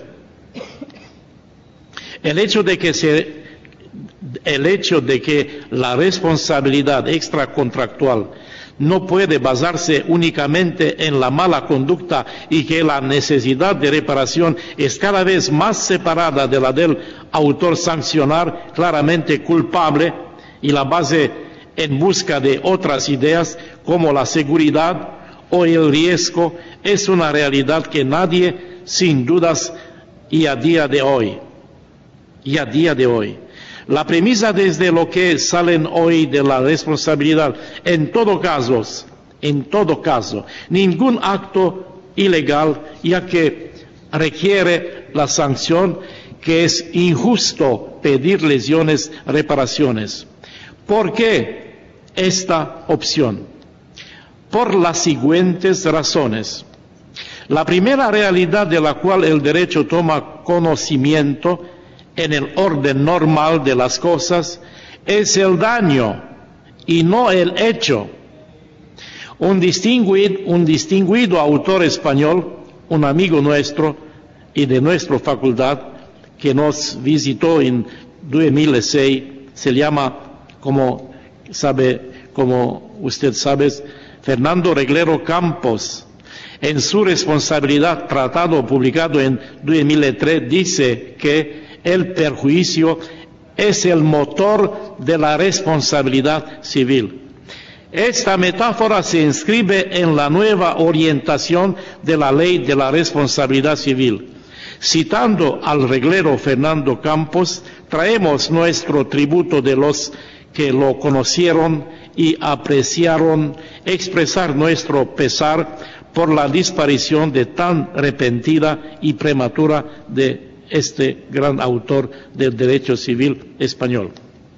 El hecho de que se El hecho de que la responsabilidad extracontractual no puede basarse únicamente en la mala conducta y que la necesidad de reparación es cada vez más separada de la del autor sancionar claramente culpable y la base en busca de otras ideas como la seguridad o el riesgo, es una realidad que nadie, sin dudas, y a día de hoy, y a día de hoy, la premisa desde lo que salen hoy de la responsabilidad, en todo caso, en todo caso, ningún acto ilegal, ya que requiere la sanción, que es injusto pedir lesiones, reparaciones. ¿Por qué esta opción? Por las siguientes razones. La primera realidad de la cual el derecho toma conocimiento en el orden normal de las cosas es el daño y no el hecho. Un distinguido, un distinguido autor español, un amigo nuestro y de nuestra facultad, que nos visitó en dos mil seis, se llama, como sabe, como usted sabe, Fernando Reglero Campos. En su responsabilidad, tratado publicado en dos mil tres, dice que el perjuicio es el motor de la responsabilidad civil. Esta metáfora se inscribe en la nueva orientación de la ley de la responsabilidad civil. Citando al reglero Fernando Campos, traemos nuestro tributo de los que lo conocieron y apreciaron, expresar nuestro pesar por la disparición de tan repentina y prematura de este gran autor del derecho civil español.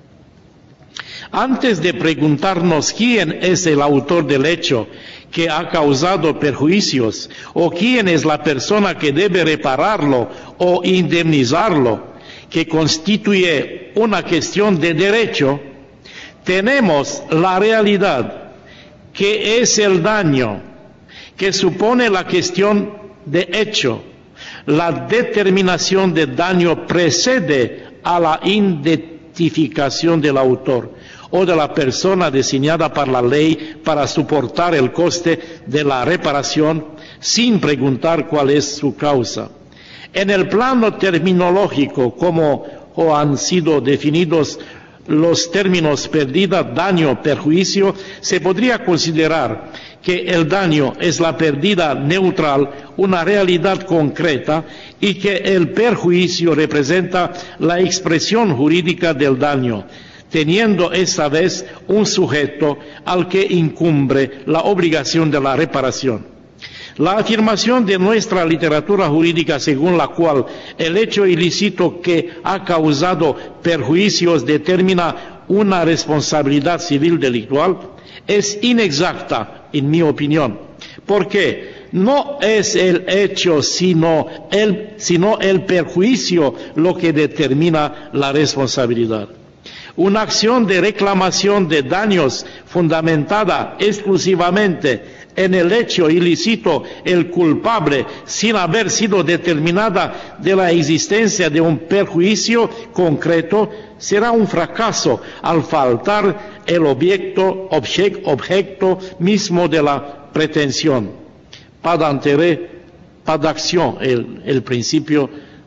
Antes de preguntarnos quién es el autor del hecho que ha causado perjuicios o quién es la persona que debe repararlo o indemnizarlo, que constituye una cuestión de derecho, tenemos la realidad que es el daño, que supone la cuestión de hecho. La determinación de daño precede a la identificación del autor o de la persona designada por la ley para soportar el coste de la reparación sin preguntar cuál es su causa. En el plano terminológico, como o han sido definidos los términos pérdida, daño, perjuicio, se podría considerar que el daño es la pérdida neutral, una realidad concreta, y que el perjuicio representa la expresión jurídica del daño, teniendo esta vez un sujeto al que incumbe la obligación de la reparación. La afirmación de nuestra literatura jurídica según la cual el hecho ilícito que ha causado perjuicios determina una responsabilidad civil delictual es inexacta, en mi opinión, porque no es el hecho sino el, sino el perjuicio lo que determina la responsabilidad. Una acción de reclamación de daños fundamentada exclusivamente en el hecho ilícito, el culpable, sin haber sido determinada de la existencia de un perjuicio concreto, será un fracaso al faltar el objeto, objeto, objeto mismo de la pretensión. Pas d'intérêt, pas d'action, el, el principio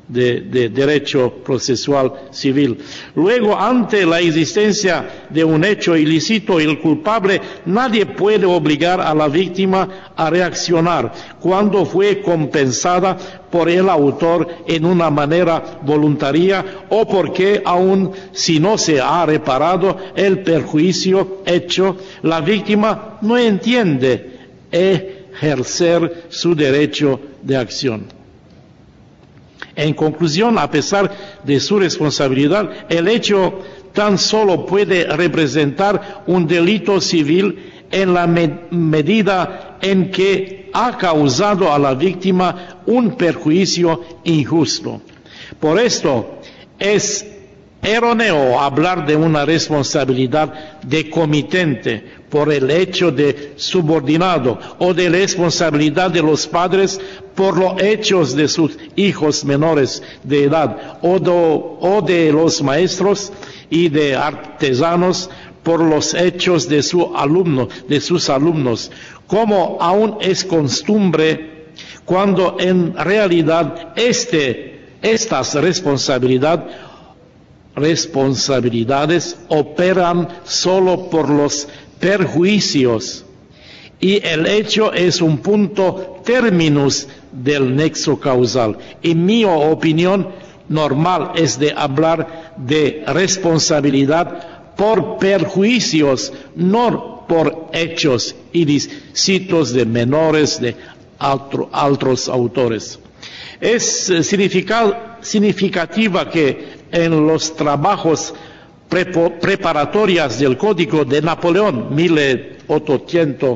de, de derecho procesual civil. Luego, ante la existencia de un hecho ilícito, el culpable, nadie puede obligar a la víctima a reaccionar cuando fue compensada por el autor en una manera voluntaria o porque, aun si no se ha reparado el perjuicio hecho, la víctima no entiende ejercer su derecho de acción. En conclusión, a pesar de su responsabilidad, el hecho tan solo puede representar un delito civil en la me- medida en que ha causado a la víctima un perjuicio injusto. Por esto, es erróneo hablar de una responsabilidad de comitente por el hecho de subordinado o de responsabilidad de los padres por los hechos de sus hijos menores de edad o de, o de los maestros y de artesanos por los hechos de su alumno, de sus alumnos, como aún es costumbre cuando en realidad este, estas responsabilidades responsabilidades operan solo por los perjuicios y el hecho es un punto terminus del nexo causal. En mi opinión, normal es de hablar de responsabilidad por perjuicios, no por hechos ilícitos de menores de otro, otros autores. Es significativa que en los trabajos preparatorios del Código de Napoleón, mil ochocientos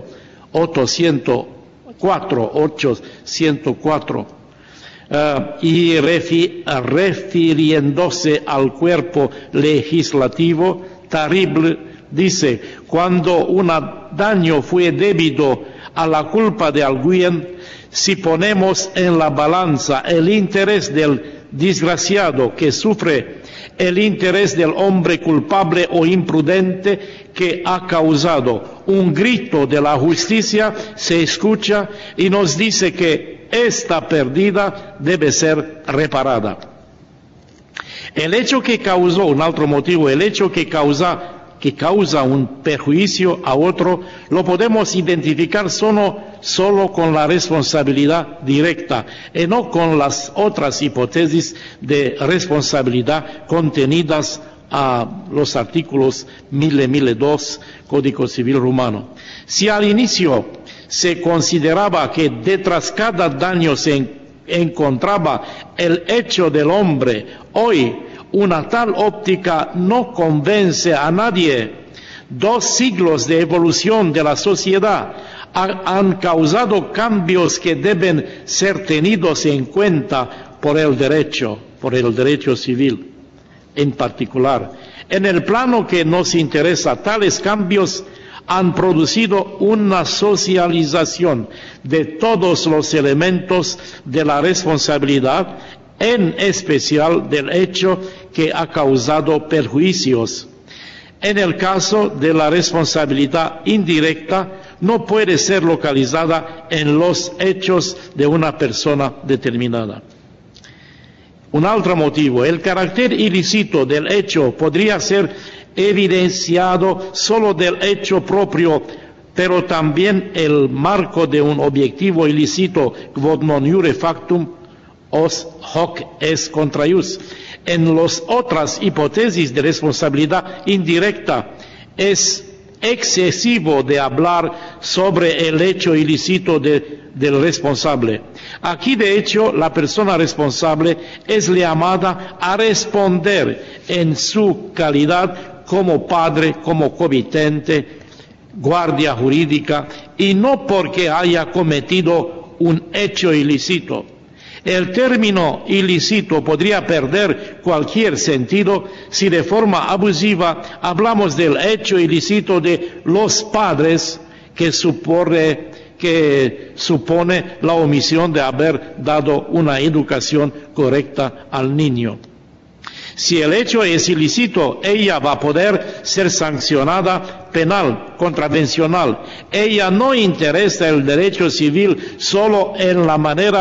cuatro, uh, y refi, refiriéndose al cuerpo legislativo, Terrible dice, cuando un daño fue debido a la culpa de alguien, si ponemos en la balanza el interés del desgraciado que sufre, el interés del hombre culpable o imprudente que ha causado un grito de la justicia, se escucha y nos dice que esta pérdida debe ser reparada. El hecho que causó, un otro motivo, el hecho que causa que causa un perjuicio a otro, lo podemos identificar solo, solo con la responsabilidad directa y no con las otras hipótesis de responsabilidad contenidas a los artículos mil y mil dos Código Civil Rumano. Si al inicio se consideraba que detrás cada daño se encontraba el hecho del hombre, hoy una tal óptica no convence a nadie. Dos siglos de evolución de la sociedad han causado cambios que deben ser tenidos en cuenta por el derecho, por el derecho civil en particular. En el plano que nos interesa, tales cambios han producido una socialización de todos los elementos de la responsabilidad, en especial del hecho que ha causado perjuicios. En el caso de la responsabilidad indirecta, no puede ser localizada en los hechos de una persona determinada. Un otro motivo, el carácter ilícito del hecho podría ser evidenciado solo del hecho propio, pero también el marco de un objetivo ilícito, quod non iure factum, os hoc es contra ius. En las otras hipótesis de responsabilidad indirecta es excesivo de hablar sobre el hecho ilícito de, del responsable. Aquí, de hecho, la persona responsable es llamada a responder en su calidad como padre, como comitente, guardia jurídica, y no porque haya cometido un hecho ilícito. El término ilícito podría perder cualquier sentido si de forma abusiva hablamos del hecho ilícito de los padres que supone, que supone la omisión de haber dado una educación correcta al niño. Si el hecho es ilícito, ella va a poder ser sancionada penal, contravencional. Ella no interesa el derecho civil solo en la manera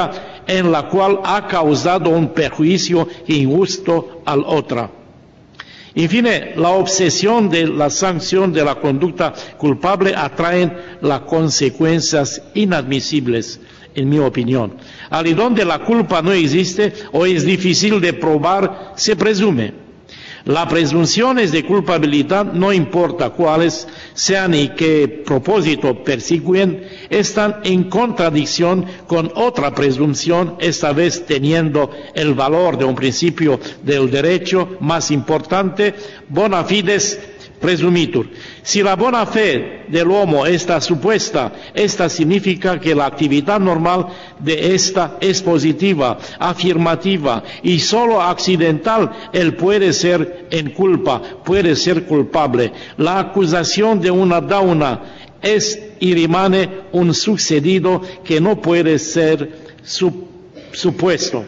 en la cual ha causado un perjuicio injusto al otro. En fin, la obsesión de la sanción de la conducta culpable atrae las consecuencias inadmisibles, en mi opinión. Allí donde la culpa no existe o es difícil de probar, se presume. Las presunciones de culpabilidad, no importa cuáles sean y qué propósito persiguen, están en contradicción con otra presunción, esta vez teniendo el valor de un principio del derecho más importante, bona fides presumitur. Si la buena fe del homo está supuesta, esta significa que la actividad normal de esta es positiva, afirmativa y solo accidental él puede ser en culpa, puede ser culpable. La acusación de una dauna es y rimane un sucedido que no puede ser sup- supuesto.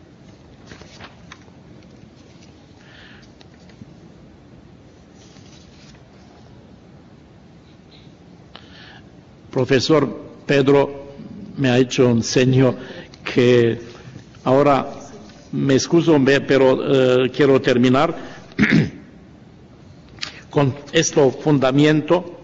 Profesor Pedro me ha hecho un seño que ahora me excuso, pero uh, quiero terminar con este fundamento.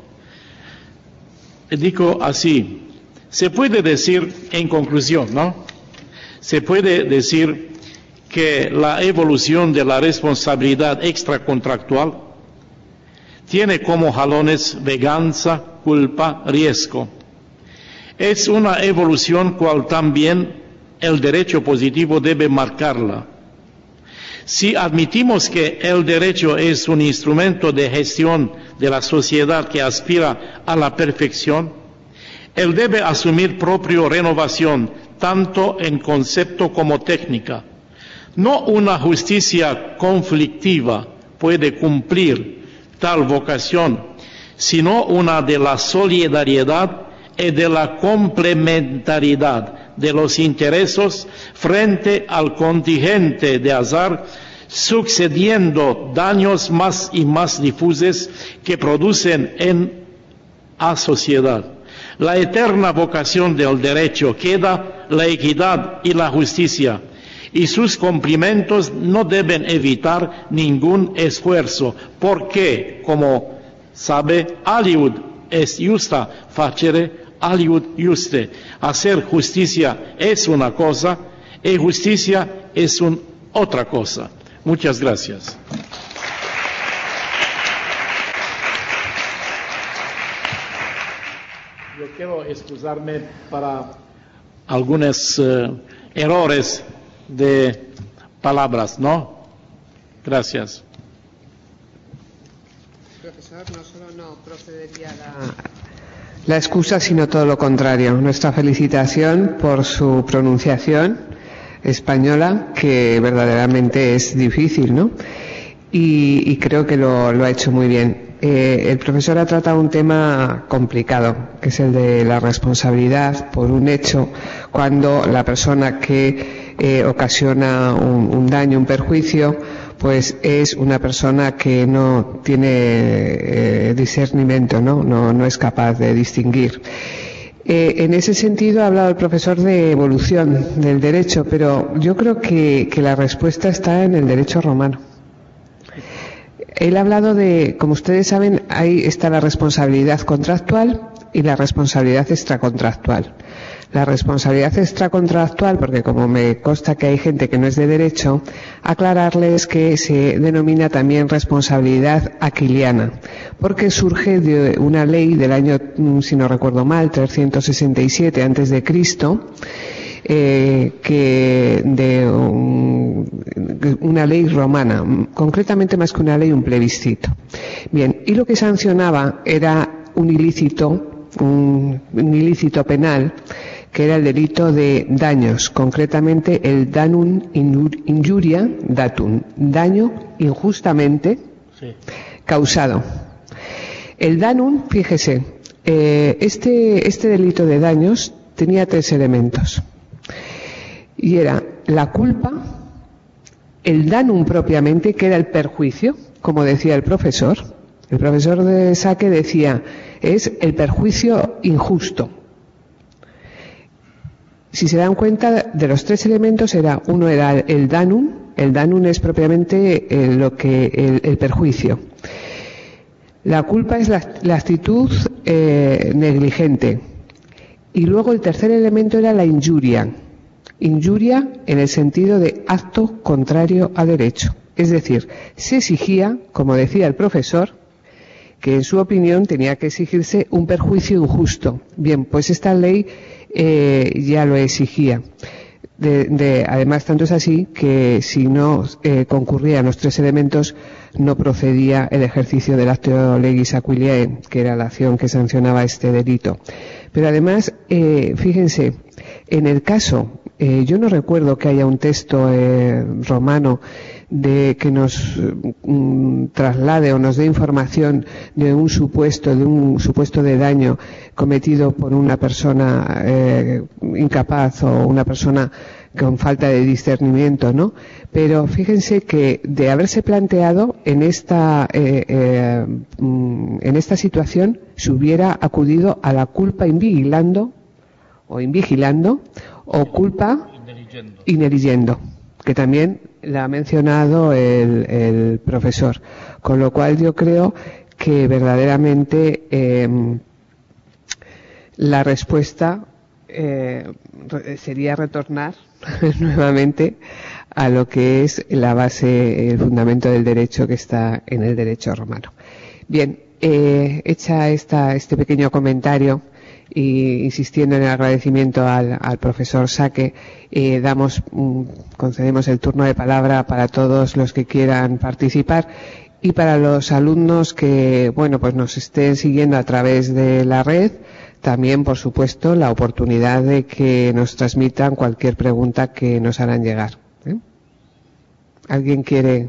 Digo así, se puede decir en conclusión, ¿no? Se puede decir que la evolución de la responsabilidad extracontractual tiene como jalones venganza, culpa, riesgo. Es una evolución cual también el derecho positivo debe marcarla. Si admitimos que el derecho es un instrumento de gestión de la sociedad que aspira a la perfección, él debe asumir propia renovación, tanto en concepto como técnica. No una justicia conflictiva puede cumplir tal vocación, sino una de la solidaridad y de la complementariedad de los intereses frente al contingente de azar, sucediendo daños más y más difusos que producen en la sociedad. La eterna vocación del derecho queda la equidad y la justicia, y sus cumplimientos no deben evitar ningún esfuerzo, porque, como sabe, aliud est justa facere aliud juste. Hacer justicia es una cosa y justicia es un, otra cosa. Muchas gracias. Yo quiero excusarme para algunos uh, errores de palabras, ¿no? Gracias. Profesor, no solo no procedería la, la excusa, sino todo lo contrario. Nuestra felicitación por su pronunciación española, que verdaderamente es difícil, ¿no? Y, y creo que lo, lo ha hecho muy bien. Eh, el profesor ha tratado un tema complicado, que es el de la responsabilidad por un hecho, cuando la persona que eh, ocasiona un, un daño, un perjuicio, pues es una persona que no tiene eh, discernimiento, ¿no? No, no es capaz de distinguir. Eh, en ese sentido ha hablado el profesor de evolución del derecho, pero yo creo que, que la respuesta está en el derecho romano. Él ha hablado de, como ustedes saben, ahí está la responsabilidad contractual y la responsabilidad extracontractual. La responsabilidad extracontractual, porque como me consta que hay gente que no es de derecho, aclararles que se denomina también responsabilidad aquiliana, porque surge de una ley del año, si no recuerdo mal, trescientos sesenta y siete antes de Cristo, eh, que de un, una ley romana, concretamente más que una ley, un plebiscito. Bien, y lo que sancionaba era un ilícito, un, un ilícito penal, que era el delito de daños, concretamente el danum injuria datum, daño injustamente sí. causado. El danum, fíjese, eh, este, este delito de daños tenía tres elementos, y era la culpa, el danum propiamente, que era el perjuicio, como decía el profesor. El profesor de Saque decía, es el perjuicio injusto. si se dan cuenta, de los tres elementos era, uno era el danum. El danum es propiamente eh, lo que el, el perjuicio. La culpa es la, la actitud eh, negligente. Y luego el tercer elemento era la injuria. Injuria en el sentido de acto contrario a derecho. Es decir, se exigía, como decía el profesor, que en su opinión tenía que exigirse un perjuicio injusto. Bien, pues esta ley eh, ya lo exigía. De, de, además, tanto es así que si no eh, concurrían los tres elementos, no procedía el ejercicio del actio legis aquiliae, que era la acción que sancionaba este delito. Pero además, eh, fíjense, en el caso, eh, yo no recuerdo que haya un texto eh, romano de que nos mm, traslade o nos dé información de un supuesto, de un supuesto de daño cometido por una persona eh, incapaz o una persona con falta de discernimiento, ¿no? Pero fíjense que de haberse planteado en esta eh, eh, en esta situación se hubiera acudido a la culpa invigilando o invigilando o culpa ineligendo, que también la ha mencionado el, el profesor, con lo cual yo creo que verdaderamente eh, la respuesta eh, sería retornar nuevamente a lo que es la base, el fundamento del derecho que está en el derecho romano. Bien, eh, hecha esta, este pequeño comentario y insistiendo en el agradecimiento al, al profesor Saque, eh, damos, mm, concedemos el turno de palabra para todos los que quieran participar y para los alumnos que, bueno, pues nos estén siguiendo a través de la red, también, por supuesto, la oportunidad de que nos transmitan cualquier pregunta que nos harán llegar. ¿eh? ¿Alguien quiere?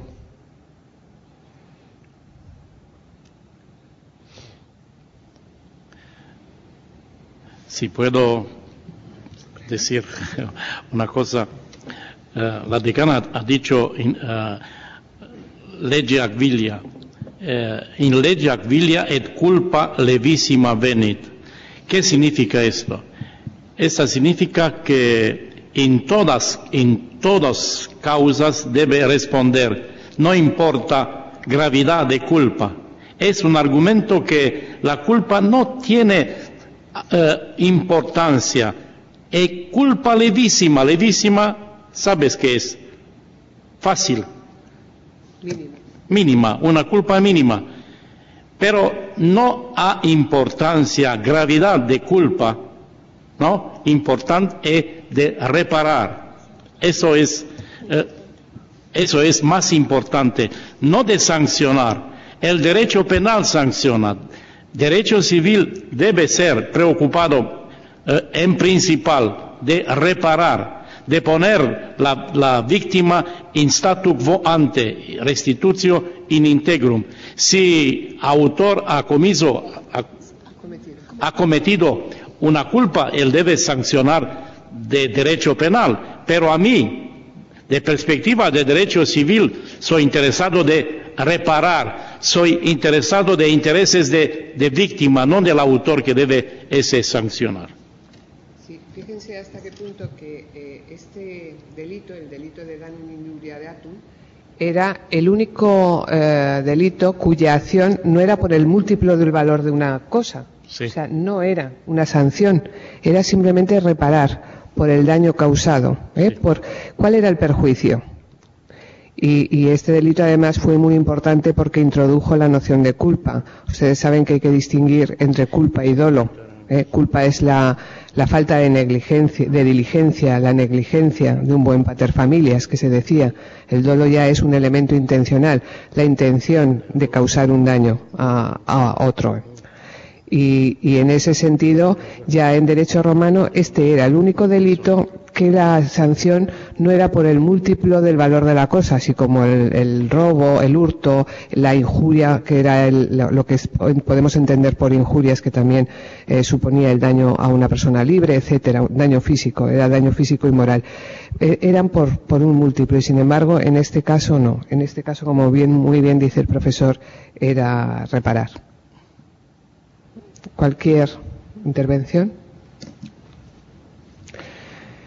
Si puedo decir una cosa, uh, la decana ha dicho in uh, legge Acvilia, uh, in legge Acvilia et culpa levissima venit. ¿Qué significa esto? Esto significa que en todas, en todas causas debe responder, no importa gravedad de culpa. Es un argumento que la culpa no tiene Uh, importancia, es culpa levísima, levísima, ¿sabes qué es? Fácil. Mínima. Mínima, una culpa mínima. Pero no ha importancia, gravedad de culpa, ¿no? Importante es de reparar. Eso es, uh, eso es más importante, no de sancionar. El derecho penal sanciona. Derecho civil debe ser preocupado eh, en principal de reparar, de poner la, la víctima in statu quo ante, restitutio in integrum. Si autor ha cometido, ha, ha cometido una culpa, él debe sancionar de derecho penal. Pero a mí, de perspectiva de derecho civil, soy interesado de reparar, soy interesado de intereses de, de víctima, no del autor que debe ese sancionar. Sí, fíjense hasta qué punto que eh, este delito, el delito de danum injuriatum, era el único eh, delito cuya acción no era por el múltiplo del valor de una cosa. Sí. O sea, no era una sanción, era simplemente reparar por el daño causado. ¿eh? Sí. Por, ¿cuál era el perjuicio? Y, y este delito además fue muy importante porque introdujo la noción de culpa. Ustedes saben que hay que distinguir entre culpa y dolo. ¿eh? Culpa es la, la falta de negligencia, de diligencia, la negligencia de un buen paterfamilias, que se decía. El dolo ya es un elemento intencional, la intención de causar un daño a, a otro. Y, y en ese sentido, ya en derecho romano, este era el único delito que la sanción no era por el múltiplo del valor de la cosa, así como el, el robo, el hurto, la injuria, que era el, lo que es, podemos entender por injurias, que también eh, suponía el daño a una persona libre, etcétera, daño físico, era daño físico y moral. Eh, eran por, por un múltiplo, y sin embargo, en este caso no. En este caso, como bien, muy bien dice el profesor, era reparar. ¿Cualquier intervención?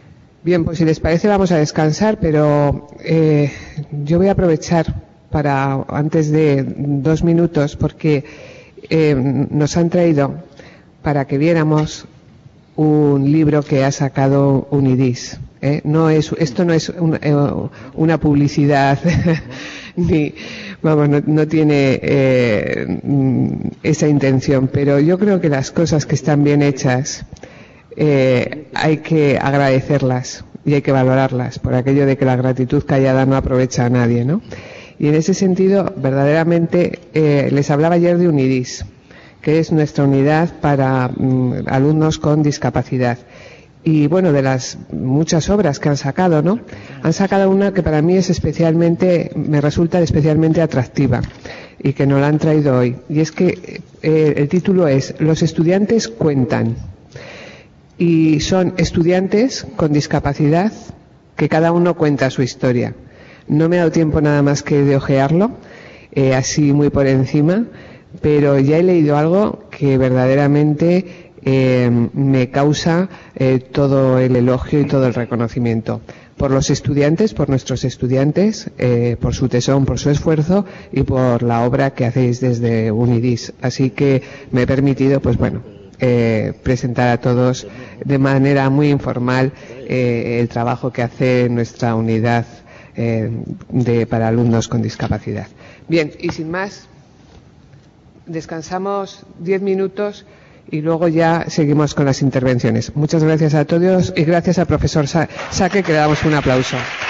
Bien, pues si les parece vamos a descansar, pero eh, yo voy a aprovechar para, antes de dos minutos, porque eh, nos han traído para que viéramos un libro que ha sacado Unidis. ¿eh? No es, esto no es un, eh, una publicidad, ni, vamos, no, no tiene eh, esa intención, pero yo creo que las cosas que están bien hechas Eh, hay que agradecerlas y hay que valorarlas, por aquello de que la gratitud callada no aprovecha a nadie, ¿no? Y en ese sentido, verdaderamente, eh, les hablaba ayer de Unidis, que es nuestra unidad para mm, alumnos con discapacidad. Y bueno, de las muchas obras que han sacado, ¿no? Han sacado una que para mí es especialmente, me resulta especialmente atractiva y que nos la han traído hoy. Y es que eh, el título es Los estudiantes cuentan. Y son estudiantes con discapacidad que cada uno cuenta su historia. No me ha dado tiempo nada más que de ojearlo, eh, así muy por encima, pero ya he leído algo que verdaderamente eh, me causa eh, todo el elogio y todo el reconocimiento. Por los estudiantes, por nuestros estudiantes, eh, por su tesón, por su esfuerzo y por la obra que hacéis desde Unidis. Así que me he permitido, pues bueno, Eh, presentar a todos de manera muy informal eh, el trabajo que hace nuestra unidad eh, de, para alumnos con discapacidad. Bien, y sin más, descansamos diez minutos y luego ya seguimos con las intervenciones. Muchas gracias a todos y gracias al profesor Sa- Saque, que le damos un aplauso.